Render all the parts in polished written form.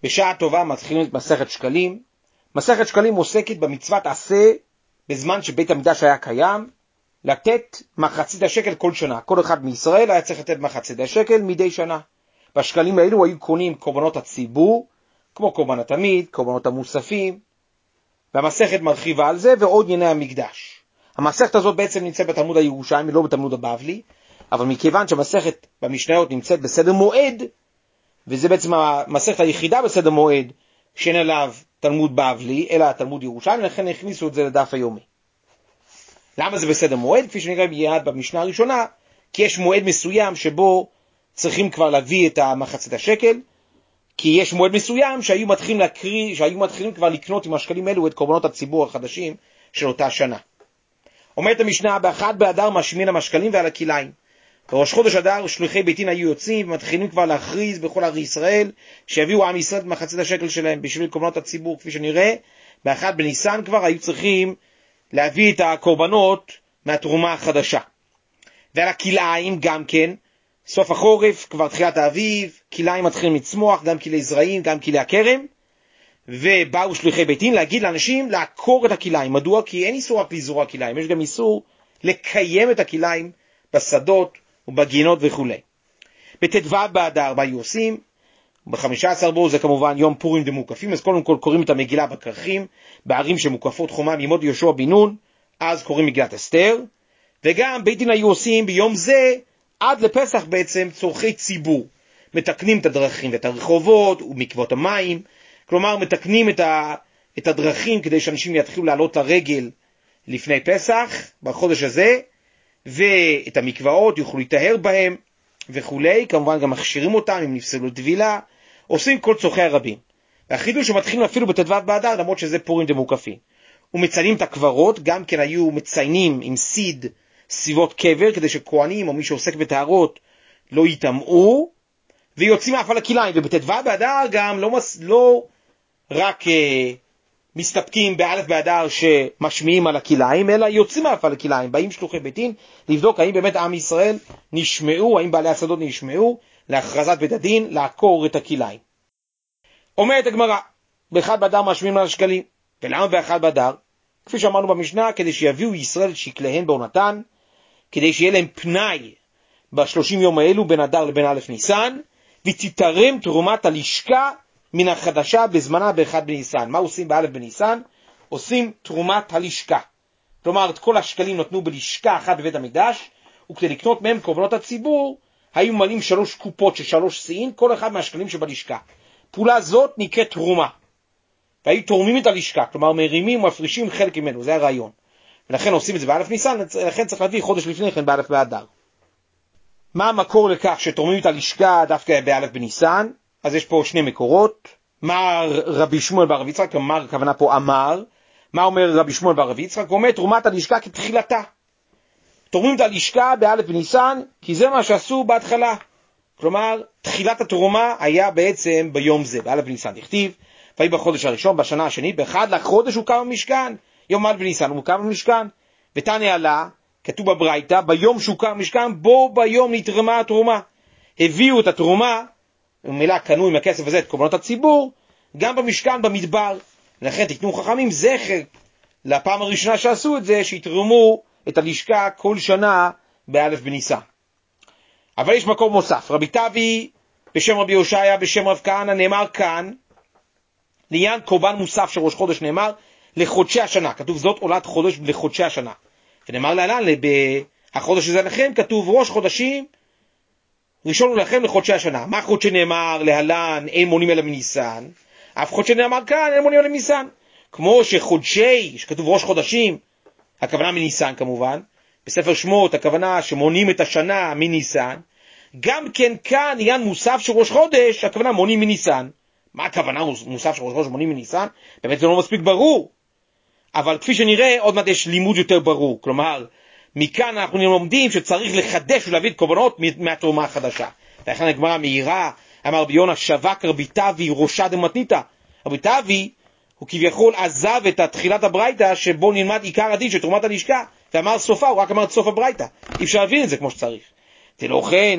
בשעה טובה מתחילים את מסכת שקלים. מסכת שקלים עוסקת במצוות עשה בזמן שבית המקדש היה קיים, לתת מחצית השקל כל שנה. כל אחד מישראל היה צריך לתת מחצית השקל מדי שנה. בשקלים האלו היו קונים קורבנות הציבור, כמו קורבן התמיד, קורבנות המוספים, והמסכת מרחיבה על זה, ועוד ענייני המקדש. המסכת הזאת בעצם נמצאת בתלמוד הירושלמי, לא בתלמוד הבבלי, אבל מכיוון שהמסכת במשניות נמצאת בסדר מועד, וזה בעצם המסכת היחידה בסדר מועד, שאין עליו תלמוד בבלי, אלא התלמוד ירושלמי, לכן הכניסו את זה לדף היומי. למה זה בסדר מועד? כפי שנראה מיד במשנה הראשונה, כי יש מועד מסוים שבו צריכים כבר להביא את המחצית השקל, כי יש מועד מסוים שהיו מתחילים כבר לקנות עם השקלים האלו את קורבנות הציבור החדשים של אותה שנה. אומרת המשנה, באחד באדר משמין המשקלים ועל הכליים. בראש חודש אדר שליחי ביתין היו יוצאים ומתחילים כבר להכריז בכל ערי ישראל שיביאו עם ישראל את מחצית השקל שלהם בשביל קורבנות הציבור. כפי שנראה, באחד בניסן כבר היו צריכים להביא את הקורבנות מהתרומה החדשה. ועל הכליים גם כן, סוף החורף, כבר תחילת האביב, כליים מתחילים לצמוח, גם כלי זרעים, גם כלי הכרם, ובאו שליחי ביתין להגיד לאנשים לעקור את הכליים. מדוע? כי אין איסור רק לזרוע כליים, יש גם איסור לקיים את הכליים בשדות ובגינות וכו'. בט"ו באדר מה היו עושים? ב-15 בו זה כמובן יום פורים דמוקפים, אז קודם כל קוראים את המגילה בכרכים, בערים שמוקפות חומם ימות יהושע בן נון, אז קוראים מגילת אסתר, וגם בית דין היו עושים ביום זה, עד לפסח בעצם צורכי ציבור, מתקנים את הדרכים ואת הרחובות ומקוות המים, כלומר מתקנים את הדרכים כדי שאנשים יתחילו לעלות לרגל לפני פסח, בחודש הזה, ואת המקוואות יוכלו להתאר בהם וכולי, כמובן גם מכשירים אותם אם נפסלו טבילה, עושים כל צורכי הרבים. והחידוש שמתחילים אפילו בט"ו באדר, למרות שזה פורים דמוקפים. ומציינים את הקברות, גם כן היו מציינים עם סיד סביבות קבר, כדי שכהנים או מי שעוסק בטהרות לא יטמעו, ויוצאים אף על הכליים. ובט"ו באדר גם לא רק מסתפקים באלף באדר שמשמיעים על הכליים, אלא יוצאים אף על הכליים. באים שלוחי ביתין לבדוק האם באמת עם ישראל נשמעו, האם בעלי השדות נשמעו, להכרזת בית הדין, לעקור את הכליים. אומרת הגמרא, באחד באדר משמיעים על השקלים. ולמה באחד באדר? כפי שאמרנו במשנה, כדי שיביאו ישראל שקליהן בעונתן, כדי שיהיה להם פנאי ב30 יום האלו בין אדר לבין א' ניסן, ותתרם תרומת הלשכה מן החדשה בזמנה באחד בניסן. מה עושים באלף בניסן? עושים תרומת הלשכה. כלומר, את כל השקלים נתנו בלשכה אחת בבית המקדש, וכדי לקנות מהם קורבנות הציבור, היו מלאים 3 קופות של 3 שיאים, כל אחד מהשקלים שבלשכה. פעולה זאת נקראת תרומה. והיו תורמים את הלשכה, כלומר מרימים ומפרישים חלק ממנו, זה הרעיון. ולכן עושים את זה באלף ניסן, לכן צריך להביא חודש לפני כן באלף באדר. מה המקור לכך שתורמים את הלשכה דווקא באלף בניסן? אז יש פה 2 מקורות. מה רבי שמואל בר רב יצחק, כלומר הכוונה פה אמר, מה אומר רבי שמואל בר רב יצחק? הוא אומר תרומת הלשכה כתחילתה. תורמים את הלשכה באלף בניסן, כי זה מה שעשו בהתחלה. כלומר, תחילת התרומה היה בעצם ביום זה, באלף בניסן. תכתיב, ויהי בחודש הראשון, בשנה השנית, באחד לחודש הוקם המשכן. יום א' בניסן הוא הוקם המשכן. ותניא עלה, כתוב בברייתא, ביום שהוקם המשכן, בו ביום נתרמה התרומה. הביאו את התרומה, ומילא קנו עם הכסף הזה את קורבנות הציבור, גם במשכן במדבר. לכן תקנו חכמים זכר לפעם הראשונה שעשו את זה, שיתרמו את הלשכה כל שנה באלף בניסן. אבל יש מקום מוסף. רבי תבי, בשם רבי הושעיה, בשם רב כהנא, נאמר כאן, לעניין קורבן מוסף של ראש חודש נאמר, לחודשי השנה. כתוב זאת עולת חודש לחודשי השנה. ונאמר להלן, החודש הזה לכם, כתוב ראש חודשים, ראשון הוא לכם לחודשי השנה. מה חודשי נאמר להלן, אין מונים אלא מניסן? אף חודשי נאמר כאן, אין מונים אלא מניסן. כמו שחודשי, שכתוב ראש חודשים, הכוונה מניסן כמובן, בספר שמות הכוונה שמונים את השנה מניסן, גם כן כאן עניין מוסף של ראש חודש, הכוונה מונים מניסן. מה הכוונה מוסף של ראש חודש מונים מניסן? באמת זה לא מספיק ברור. אבל כפי שנראה, עוד מעט יש לימוד יותר ברור. כלומר, מכאן אנחנו לומדים שצריך לחדש ולהביא את קורבנות מהתרומה החדשה. לכן הגמרא מהירה, אמר רבי יונה, שווק רבי תבי ראשה דמתניתא. רבי תבי הוא כביכול עזב את תחילת הברייתא שבו נלמד עיקר הדין של תרומת הלשכה, ואמר סופה, הוא רק אמר את סוף הברייתא. אי אפשר להבין את זה כמו שצריך. זה לא כן,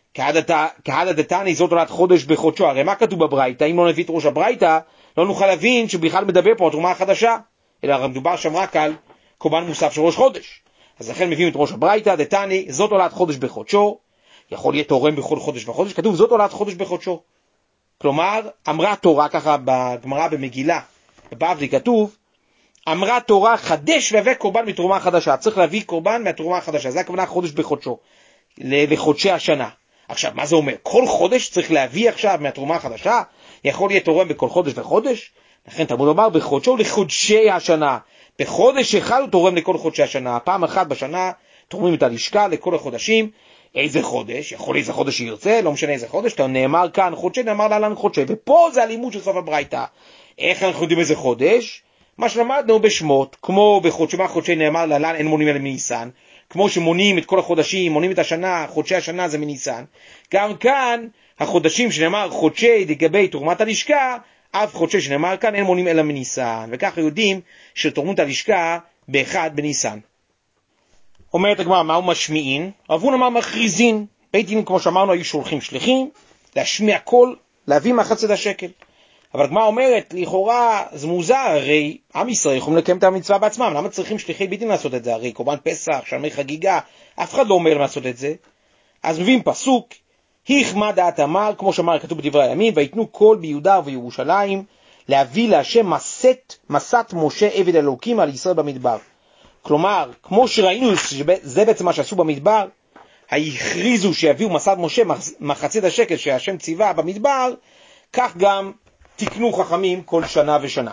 כהדה דתני זאת עולת חודש בחודשו. הרי מה כתוב בברייתא? אם לא נביא את ראש הברייתא, לא נוכל להבין שבכלל מדבר פה על תרומה החדשה, אלא מדובר שם רק על קורבן מוסף של ראש חודש. אז לכן מביאים את ראש הברייתא, דתני, זאת עולת חודש בחודשו, יכול להיות תורם בכל חודש וחודש, כתוב זאת עולת חודש בחודשו. כלומר, אמרה תורה, ככה בגמרא במגילה, בבבלי כתוב, אמרה תורה חדש והבא קורבן מתרומה חדשה. צריך להביא קורבן מהתרומה החדשה, זה הכוונה חודש בחודשו, לחודשי השנה. עכשיו, מה זה אומר? כל חודש צריך להביא עכשיו מהתרומה החדשה? יכול להיות תורם בכל חודש וחודש? לכן תלמוד לומר בחודשו לחודשי השנה. בחודש אחד הוא תורם לכל חודשי השנה. פעם אחת בשנה תורמים את הלשכה לכל החודשים. איזה חודש? יכול איזה חודש שירצה, לא משנה איזה חודש. אתה נאמר כאן חודשי, נאמר להלן חודשי. ופה זה הלימוד של סוף הברייתא. איך אנחנו יודעים איזה חודש? מה שלמדנו בשמות, כמו בחודשי, מה חודשי נאמר להלן אין מונים אלא מניסן. כמו שמונים את כל החודשים, מונים את השנה, חודשי השנה זה מניסן. גם כאן, החודשים שנאמר חודשי לגבי תרומת הלשכה, אף חודשי שנאמר כאן אין מונים אלא מניסן. וככה יודעים שתורמת הלשכה באחד בניסן. אומרת הגמרא, מהו משמיעין? רבון אמר מכריזין. בית דין, כמו שאמרנו, היו שולחים שליחים, להשמיע קול, להביא מחצית השקל. אבל הגמרא אומרת, לכאורה זה מוזר, הרי עם ישראל יכולים לקיים את המצווה בעצמם, למה צריכים שליחי בית דין לעשות את זה? הרי קורבן פסח, שלמי חגיגה, אף אחד לא אומר לעשות את זה. אז מביאים פסוק, היכמה דעת אמר, כמו שאמר כתוב בדברי הימים, ויתנו קול ביהודה ובירושלים, להביא להשם מסת משה עבד אלוקים על ישראל במדבר. כלומר, כמו שראינו, זה בעצם מה שעשו במדבר, הכריזו שיביאו מסת משה מחצית השקל שהשם ציווה במדבר, כך גם תקנו חכמים כל שנה ושנה.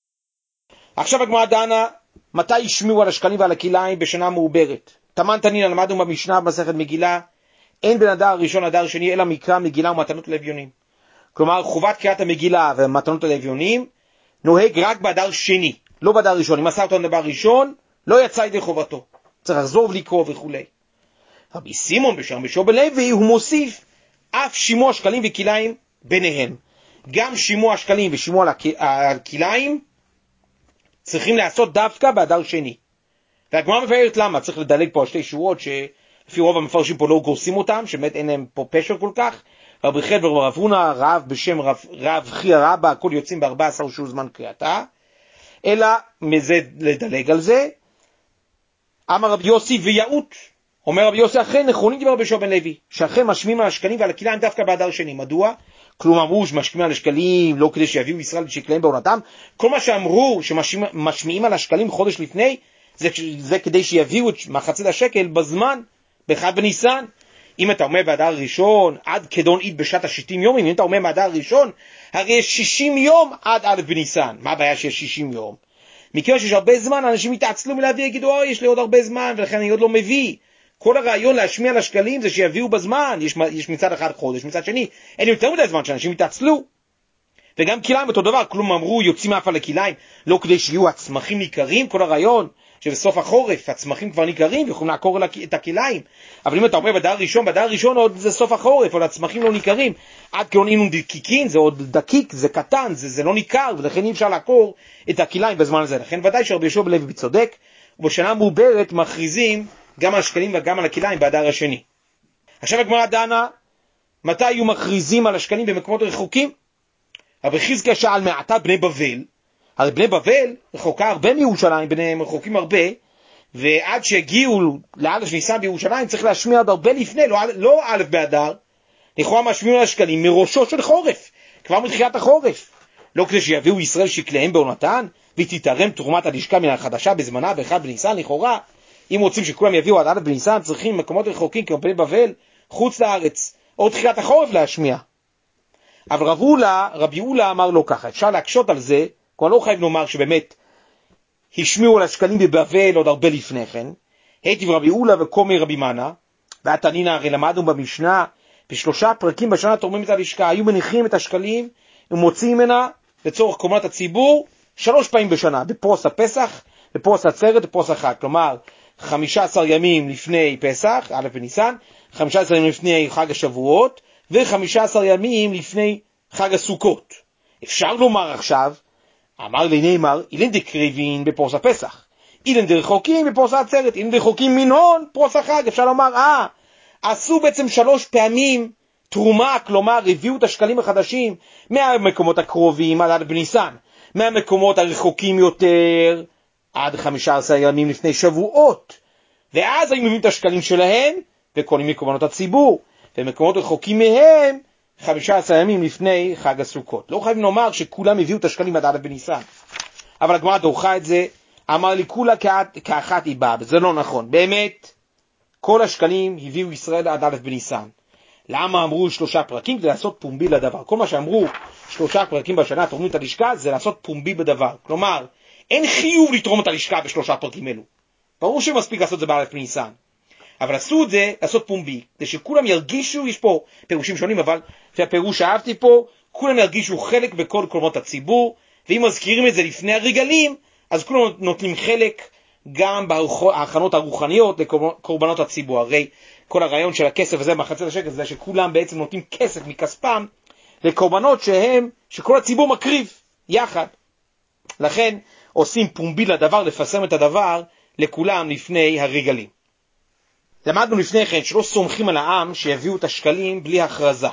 עכשיו הגמרא דנה, מתי ישמיעו על השקלים ועל הכליים בשנה מעוברת? תמן תנינא, למדנו במשנה במסכת מגילה, אין בין הדר הראשון לדר השני אלא מקרא מגילה ומתנות לאביונים. כלומר, חובת קריאת המגילה ומתנות לאביונים נוהג רק באדר שני, לא באדר ראשון. אם עשה אותו דבר ראשון, לא יצא ידי חובתו. צריך לחזור ולקרוא וכו'. רבי סימון בשם בשור בלוי הוא מוסיף אף שימוע שקלים וכליים ביניהם. גם שימוע השקלים ושימוע הכליים צריכים לעשות דווקא באדר שני. והגמרא מבארת למה, צריך לדלג פה על שתי שורות שלפי רוב המפרשים פה לא גורסים אותם, שבאמת אין להם פה פשר כל כך. רבי חדוור ורב הונא, רב בשם רב חייא רבא, הכל יוצאים ב-14 שהוא זמן קריאתה, אלא מזה לדלג על זה. אמר רבי יוסי ויעוט, אומר רבי יוסי, אכן נכונים דבר בשור בן לוי, שאכן משמיעים על השקלים ועל הכליים דווקא באדר שני. מדוע? כלומר אמרו שמשמיעים על השקלים לא כדי שיביאו ישראל לשקליהם בעונתם. כל מה שאמרו שמשמיעים על השקלים חודש לפני, זה כדי שיביאו את מחצית השקל בזמן, באחד בניסן. אם אתה אומר באדר ראשון, עד כדון עיד בשעת ה-60 יום, אם אתה אומר באדר ראשון, הרי יש 60 יום עד א' בניסן. מה הבעיה שיש 60 יום? מכיוון שיש הרבה זמן, אנשים יתעצלו מלהביא, יגידו, יש לי עוד הרבה זמן, ולכן אני עוד לא מביא. כל הרעיון להשמיע על השקלים זה שיביאו בזמן, יש מצד אחד חודש, מצד שני, אין יותר מדי זמן שאנשים יתעצלו. וגם כליים אותו דבר, כלום אמרו יוצאים מאף על הכליים, לא כדי שיהיו הצמחים ניכרים, כל הרעיון שבסוף החורף הצמחים כבר ניכרים ויכולים לעקור את הכליים. אבל אם אתה אומר בדר ראשון עוד זה סוף החורף, עוד הצמחים לא ניכרים, עד כלון אינון דקיקין, זה עוד דקיק, זה קטן, זה לא ניכר, ולכן אי אפשר לעקור את הכליים בזמן הזה. לכן ודאי שרבי יהושע בן לוי צודק, ובשנה מעוברת מכריזים גם על השקלים וגם על הכליים באדר השני. עכשיו הגמרא דנה, מתי היו מכריזים על השקלים במקומות רחוקים? רבי חזקיה שאל מעתה בני בבל, הרי בני בבל רחוקה הרבה מירושלים, ביניהם רחוקים הרבה, ועד שהגיעו לאלף ניסן בירושלים צריך להשמיע עוד הרבה לפני, לא א' באדר, לכאורה משמיעים על השקלים מראשו של חורף, כבר מתחילת החורף, לא כדי שיביאו ישראל שקליהם בעונתן, ותתרם תרומת הלשכה מן החדשה בזמנה באחד בניסן. לכאורה אם רוצים שכולם יביאו עד א' בניסן, צריכים מקומות רחוקים כמו בני בבל, חוץ לארץ, או תחילת החורף להשמיע. אבל רבי אולה אמר לו ככה, אפשר להקשות על זה, כבר לא חייב לומר שבאמת השמיעו על השקלים בבבל עוד הרבה לפני כן. היטיב רבי אולה וקומי רבי מנה, והתנינא, הרי למדנו במשנה, בשלושה פרקים בשנה תורמים את הלשכה, היו מניחים את השקלים ומוציאים ממנה לצורך קורבנות הציבור 3 פעמים בשנה, בפרוס הפסח, בפרוס עצרת, בפרוס החג. כלומר 15 ימים לפני פסח, א' בניסן, 15 ימים לפני חג השבועות, ו15 ימים לפני חג הסוכות. אפשר לומר עכשיו, אמר לי נאמר, אילן דקריבין בפרוס הפסח, אילן דרחוקים בפרוס העצרת, אילן דרחוקים מנהון פרוס החג. אפשר לומר, עשו בעצם 3 פעמים תרומה, כלומר הביאו את השקלים החדשים מהמקומות הקרובים עד בניסן, מהמקומות הרחוקים יותר עד 15 ימים לפני שבועות, ואז היו מביאים את השקלים שלהם וקונים מקומות הציבור, ומקומות רחוקים מהם 15 ימים לפני חג הסוכות. לא חייבים לומר שכולם הביאו את השקלים עד א' בניסן, אבל הגמרא דוחה את זה, אמר לי כולה כאחת איבד. זה לא נכון, באמת כל השקלים הביאו ישראל עד א' בניסן. למה אמרו 3 פרקים? כדי לעשות פומבי לדבר. כל מה שאמרו 3 פרקים בשנה תורמים את הלשכה, זה לעשות פומבי בדבר. כלומר, אין חיוב לתרום את הלשכה ב3 פרקים אלו. ברור שמספיק לעשות זה באלף בניסן. אבל עשו את זה לעשות פומבי, כדי שכולם ירגישו, יש פה פירושים שונים, אבל הפירוש שאהבתי פה, כולם ירגישו חלק בכל קורבנות הציבור, ואם מזכירים את זה לפני הרגלים, אז כולם נותנים חלק גם בהכנות הרוחניות לקורבנות הציבור. הרי כל הרעיון של הכסף הזה מחצית השקל זה שכולם בעצם נותנים כסף מכספם לקורבנות שכל הציבור מקריב יחד. לכן עושים פומבי לדבר, לפרסם את הדבר לכולם לפני הרגלים. למדנו לפני כן שלא סומכים על העם שיביאו את השקלים בלי הכרזה.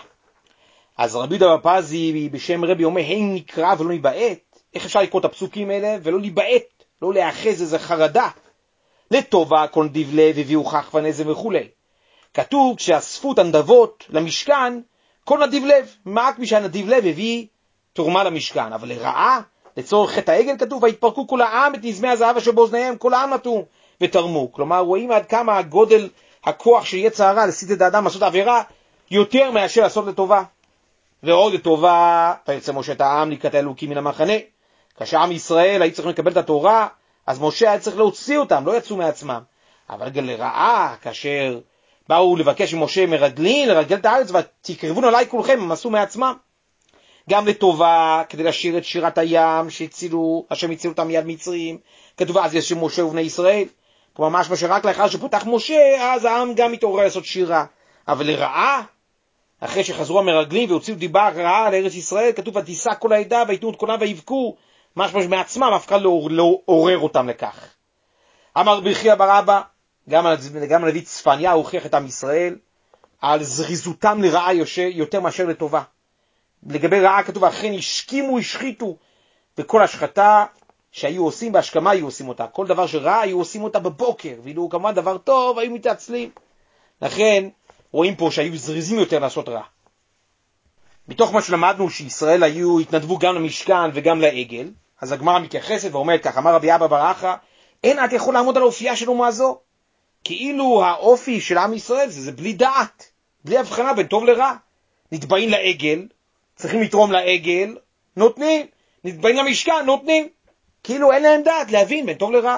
אז רבי יהודה בר פזי בשם רבי אומר, הם נקרא ולא ניבעט. איך אפשר לקרוא את הפסוקים האלה ולא ניבעט, לא לאחז איזה חרדה? לטובה כל נדיב לב הביאו כך ונזם וכו'. כתוב כשאספו את הנדבות למשכן, כל נדיב לב, מעט מי שהנדיב לב הביא תרומה למשכן, אבל לרעה, לצורך חטא העגל כתוב, והתפרקו כל העם את נזמי הזהב אשר באוזניהם, כל העם נטו ותרמו. כלומר, רואים עד כמה הגודל הכוח של יצר הרע להסית את האדם לעשות עבירה, יותר מאשר לעשות לטובה. ועוד לטובה, ויצא משה את העם לקראת האלוקים מן המחנה. כאשר עם ישראל היה צריך לקבל את התורה, אז משה היה צריך להוציא אותם, לא יצאו מעצמם. אבל גם לרעה, כאשר באו לבקש ממשה מרגלים, לרגל את הארץ, ותקרבון עליי כולכם, הם עשו מעצמם. גם לטובה, כדי לשיר את שירת הים, השם הצילו אותם מיד מצרים, כתוב אז יש משה ובני ישראל. כלומר, משמע שרק לאחר שפותח משה, אז העם גם מתעורר לעשות שירה. אבל לרעה, אחרי שחזרו המרגלים והוציאו דיבה רעה על ארץ ישראל, כתוב ותישא כל העדה ויתנו את קולם ויבכו, משמע מעצמם אף אחד לא עורר אותם לכך. אמר רבי חייא בר אבא, גם הנביא צפניה הוכיח את עם ישראל על זריזותם לרעה יותר מאשר לטובה. לגבי רעה כתוב אכן השכימו השחיתו, וכל השחתה שהיו עושים בהשכמה היו עושים אותה. כל דבר שרע היו עושים אותה בבוקר, ואילו כמובן דבר טוב היו מתעצלים. לכן רואים פה שהיו זריזים יותר לעשות רע. מתוך מה שלמדנו שישראל התנדבו גם למשכן וגם לעגל, אז הגמרא מתייחסת ואומרת כך, אמר רבי אבא בר אחא, אין את יכול לעמוד על האופייה של אומה זו. כאילו האופי של עם ישראל זה בלי דעת, בלי הבחנה בין טוב לרע. נתבעים לעגל, צריכים לתרום לעגל, נותנים. נתבעים למשכן, נותנים. כאילו אין להם דעת להבין בין טוב לרע.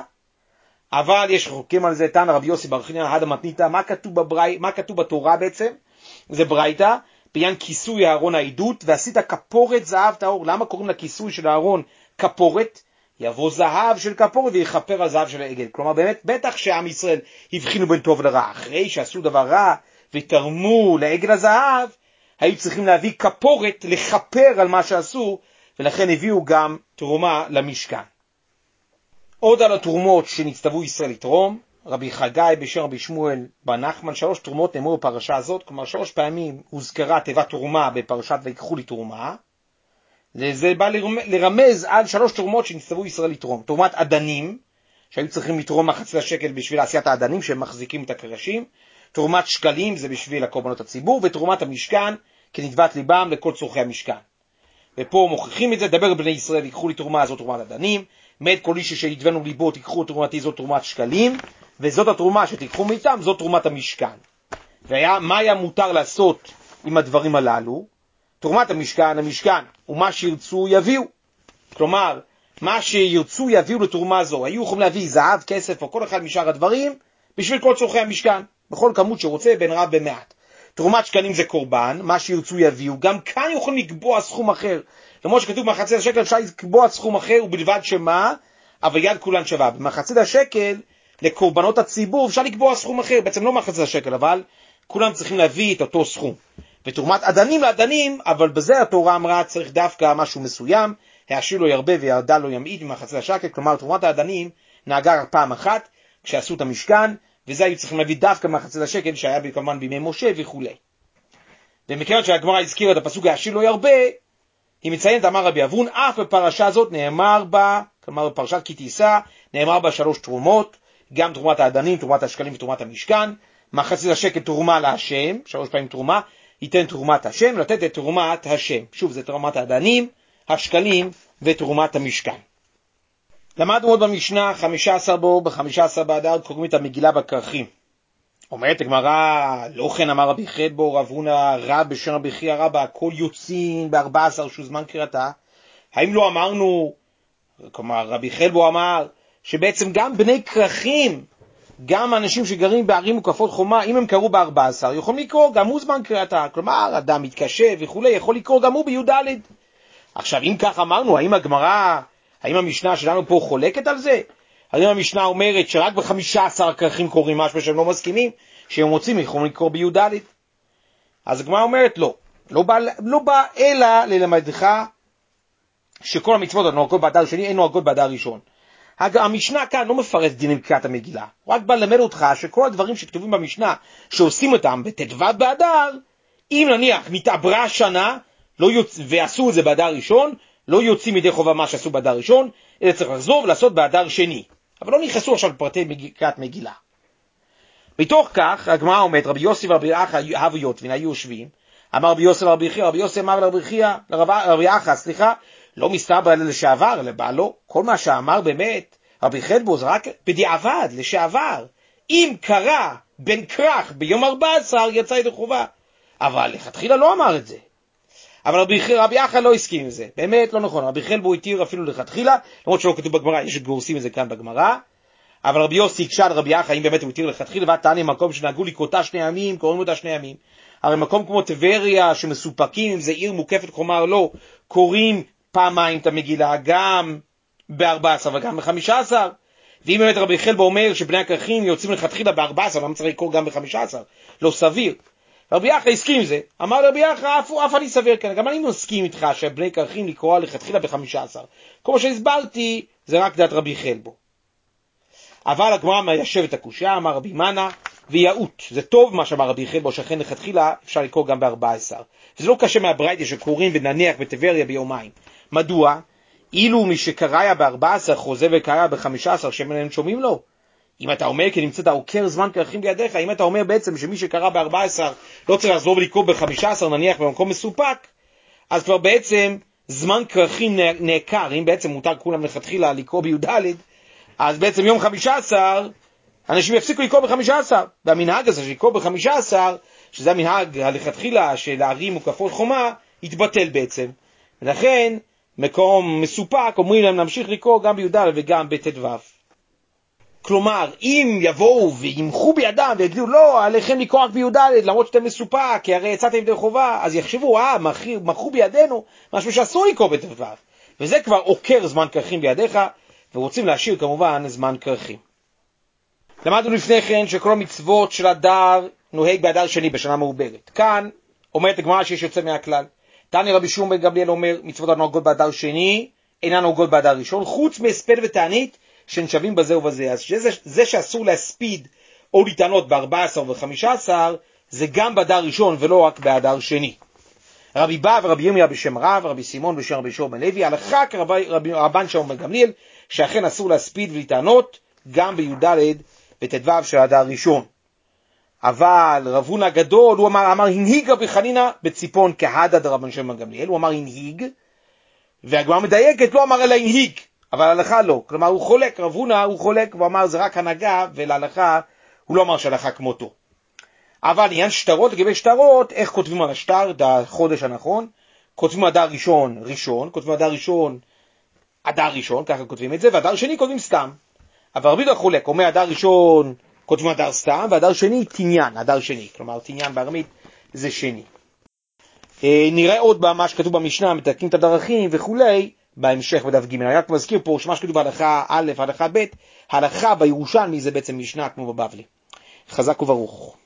אבל יש חוקים על זה, תנא רבי יוסי בר חנינא הדה מתניתא, מה כתוב בתורה בעצם? זה ברייתא, בעניין כיסוי הארון העדות, ועשית כפורת זהב טהור. למה קוראים לכיסוי של הארון כפורת? יבוא זהב של כפורת ויכפר על זהב של העגל. כלומר באמת, בטח שעם ישראל הבחינו בין טוב לרע. אחרי שעשו דבר רע ותרמו לעגל הזהב, היו צריכים להביא כפורת לכפר על מה שעשו, ולכן הביאו גם תרומה למשכן. עוד על התרומות שנצטוו ישראל לתרום, רבי חגי בשם רבי שמואל בן נחמן, 3 תרומות נאמרו בפרשה הזאת, כלומר 3 פעמים הוזכרה תיבת תרומה בפרשת ויקחו לי תרומה, וזה בא לרמז על 3 תרומות שנצטוו ישראל לתרום. תרומת אדנים, שהיו צריכים לתרום מחצית השקל בשביל עשיית האדנים שהם מחזיקים את הקרשים, תרומת שקלים זה בשביל הקורבנות הציבור, ותרומת המשכן כנדבת ליבם לכל צורכי המשכן. ופה מוכיחים את זה, דבר בני ישראל, ייקחו לי תרומה, זאת תרומת אדנים, מת כל איש שידבנו ליבו, תיקחו תרומתי, זאת תרומת שקלים, וזאת התרומה שתיקחו מאיתם, זאת תרומת המשכן. ומה היה מותר לעשות עם הדברים הללו? תרומת המשכן, ומה שירצו יביאו. כלומר, מה שירצו יביאו לתרומה זו, היו יכולים להביא זהב, כסף או כל אחד משאר הדברים, בשביל כל צורכי המשכן, בכל כמות שרוצה, בין רב במעט. תרומת שקלים זה קורבן, מה שירצו יביאו, גם כאן יכולים לקבוע סכום אחר. למרות שכתוב מחצית השקל אפשר לקבוע סכום אחר, ובלבד שמה? אבל יד כולן שווה. במחצית השקל, לקורבנות הציבור, אפשר לקבוע סכום אחר, בעצם לא מחצית השקל, אבל כולם צריכים להביא את אותו סכום. ותרומת אדנים לאדנים, אבל בזה התורה אמרה צריך דווקא משהו מסוים, העשיר לו ירבה וירדה לו ימעיט ממחצית השקל, כלומר תרומת האדנים נהגה פעם אחת, כשעשו את המשכן, וזה היו צריכים להביא דווקא מחצית השקל שהיה כמובן בימי משה וכו'. ומכיוון שהגמרא הזכירה את הפסוק העשיר לא ירבה, היא מציינת, אמר רבי אבון, אף בפרשה הזאת נאמר בה, כלומר בפרשת כי תישא, נאמר בה 3 תרומות, גם תרומת האדנים, תרומת השקלים ותרומת המשכן, מחצית השקל תרומה להשם, 3 פעמים תרומה, ייתן תרומת השם, לתת את תרומת השם. שוב, זה תרומת האדנים, השקלים ותרומת המשכן. למדנו עוד במשנה, 15 בו, ב-15 באדר, קוראים את המגילה בכרכים. אומרת הגמרא, לא כן אמר רבי חלבו, רב הונא רב בשם רבי חייא רבא, הכל יוצאים ב-14 שהוא זמן קריאתה. האם לא אמרנו, כלומר רבי חלבו אמר, שבעצם גם בני כרכים, גם אנשים שגרים בערים מוקפות חומה, אם הם קראו ב-14, יכולים לקרוא גם הוא זמן קריאתה. כלומר, אדם מתקשה וכו', יכול לקרוא גם הוא בי"ד. עכשיו, אם כך אמרנו, האם הגמרא, האם המשנה שלנו פה חולקת על זה? האם המשנה אומרת שרק ב-15 כרכים קוראים משהו שהם לא מסכימים, שהם רוצים יכולים לקרוא בי"ד? אז הגמרא אומרת לא בא אלא ללמדך שכל המצוות הנוהגות באדר שני אין נוהגות באדר ראשון. המשנה כאן לא מפרט דינים קריאת המגילה, רק בא ללמד אותך שכל הדברים שכתובים במשנה שעושים אותם בט"ו באדר, אם נניח מתעברה שנה ועשו את זה באדר ראשון, לא יוצאים מידי חובה מה שעשו באדר ראשון, אלא צריך לחזור ולעשות באדר שני. אבל לא נכנסו עכשיו לפרטי קריאת מגילה. מתוך כך, הגמרא אומרת, רבי יוסי ורבי אחא אהבו יוטבין, היו יושבים, אמר רבי יוסי ורבי חייא, רבי יוסי אמר לרבי אחא, לא מסתבר אלא לשעבר, לבעלו, כל מה שאמר באמת, רבי חלבו זה רק בדיעבד, לשעבר. אם קרה בן כרך ביום 14, יצא ידי חובה. אבל לכתחילה לא אמר את זה. אבל רבי אחא לא הסכים עם זה, באמת לא נכון, רבי חלבו התיר אפילו לכתחילה, למרות שלא כתוב בגמרא, יש גורסים את זה כאן בגמרא, אבל רבי יוסי הקשה על רבי אחא, אם באמת הוא התיר לכתחילה, וטען עם מקום שנהגו לקרותה 2 ימים, קוראים אותה 2 ימים, הרי מקום כמו טבריה שמסופקים, אם זה עיר מוקפת חומה לא, קוראים פעמיים את המגילה, גם ב-14 וגם ב-15, ואם באמת רבי חלבו אומר שבני הכרכים יוצאים לכתחילה ב-14, למה צריך לקרוא גם ב-15? לא סביר. רבי אחא הסכים עם זה, אמר רבי אחא, אף אני סביר כאן, גם אני מסכים איתך שבני כרכים לקרוא לכתחילה ב-15. כמו שהסברתי, זה רק דעת רבי חלבו. אבל הגמרא מיישב את הקושיה, אמר רבי מנה, ויעוט, זה טוב מה שאמר רבי חלבו, שאכן לכתחילה אפשר לקרוא גם ב-14. וזה לא קשה מהברייתא שקוראים ונניח בטבריה ביומיים. מדוע? אילו מי שקרא ב-14 חוזה וקרא ב-15, שהם שומעים לו. אם אתה אומר כי נמצאת עוקר זמן כרכים בידיך, אם אתה אומר בעצם שמי שקרא ב-14 לא צריך לחזור ולקרוא ב-15 נניח במקום מסופק, אז כבר בעצם זמן כרכים נעקר, אם בעצם מותר כולם לכתחילה לקרוא בי"ד, אז בעצם יום 15 אנשים יפסיקו לקרוא ב-15, והמנהג הזה לקרוא ב-15, שזה המנהג הלכתחילה של הערים מוקפות חומה, יתבטל בעצם. ולכן מקום מסופק אומרים להם להמשיך לקרוא גם בי"ד וגם בט"ו. כלומר, אם יבואו וימחו בידם ויגידו, לא, עליכם לקרוא רק בי"ד, למרות שאתם מסופק, כי הרי יצאתם ידי חובה, אז יחשבו, מחו בידינו, משהו שאסור לקרוא בט"ו. וזה כבר עוקר זמן כרכים בידיך, ורוצים להשאיר כמובן זמן כרכים. למדנו לפני כן שכל המצוות של אדר נוהג באדר שני בשנה מעוברת. כאן אומרת הגמרא שיש יוצא מהכלל. תניא רבי שמעון בן גמליאל אומר, מצוות הנוהגות באדר שני אינן נוהגות באדר ראשון, חוץ מהספד ותענית שנשווים בזה ובזה. אז זה שאסור להספיד או לטענות ב-14 וב-15, זה גם באדר ראשון ולא רק באדר שני. רבי בא ורבי ירמיה בשם רב, רבי סימון בשם רבי יהושע בן לוי, הלכה כרבן שמעון בן גמליאל, שאכן אסור להספיד ולטענות גם בי"ד וט"ו של אדר ראשון. אבל רב הונא הגדול, הוא אמר הנהיג רבי חנינא בציפון כהדא דרבן שמעון בן גמליאל, הוא אמר הנהיג, והגמרא מדייקת, לא אמר אלא הנהיג, אבל הלכה לא. כלומר הוא חולק, רב הונא הוא חולק, הוא אמר זה רק הנהגה, ולהלכה הוא לא אמר שהלכה כמותו. אבל עניין שטרות, לגבי שטרות, איך כותבים על השטר, החודש הנכון, כותבים אדר ראשון ראשון, כותבים אדר ראשון אדר ראשון, ככה כותבים את זה, ואדר שני כותבים סתם. אבל רבי יהודה חולק, אומר אדר ראשון כותבים אדר סתם, ואדר שני תניין, אדר שני, כלומר תניין בארמית זה שני. נראה עוד מה שכתוב במשנה, מתקנים את הדרכים וכולי, בהמשך בדף ג'. אני רק מזכיר פה שמה שכתוב בהלכה א', הלכה ב', הלכה בירושלמי זה בעצם משנה כמו בבבלי. חזק וברוך.